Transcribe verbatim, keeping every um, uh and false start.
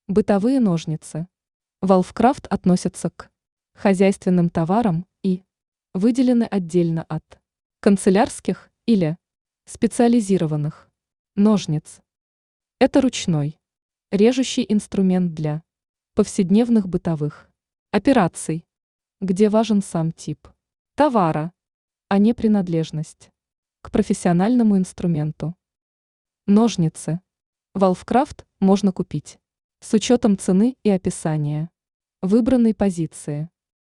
Бытовые ножницы. Валфкрафт относятся к хозяйственным товарам и выделены отдельно от канцелярских или специализированных ножниц. Это ручной, режущий инструмент для повседневных бытовых операций, где важен сам тип товара, а не принадлежность к профессиональному инструменту. Ножницы. Валфкрафт можно купить с учетом цены и описания выбранной позиции.